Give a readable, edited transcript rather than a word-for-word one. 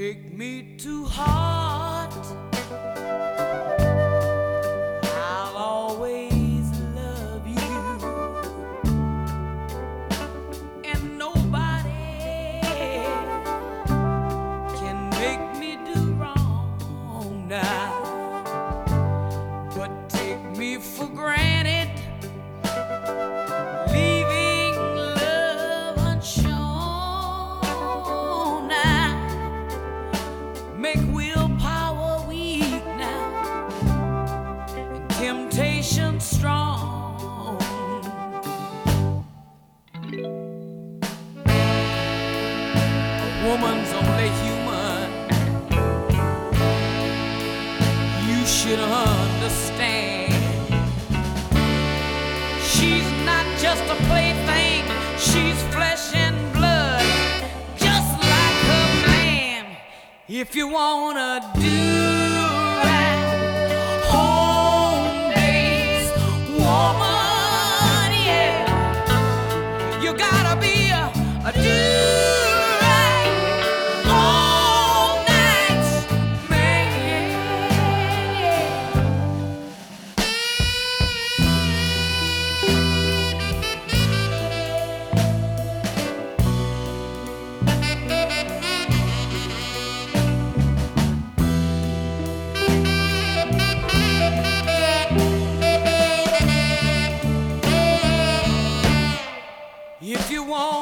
take me to heart. I'll always love you, and nobody can make me do wrong now. But take me for granted, leaving love unshown now. Make willpower weak now, and temptation strong. A woman's only human, you should understand. She's not just a plaything, she's flesh and blood, just like her man. If you wanna do right, home-based woman, yeah, you gotta be a do-right, all-night man, yeah. If you want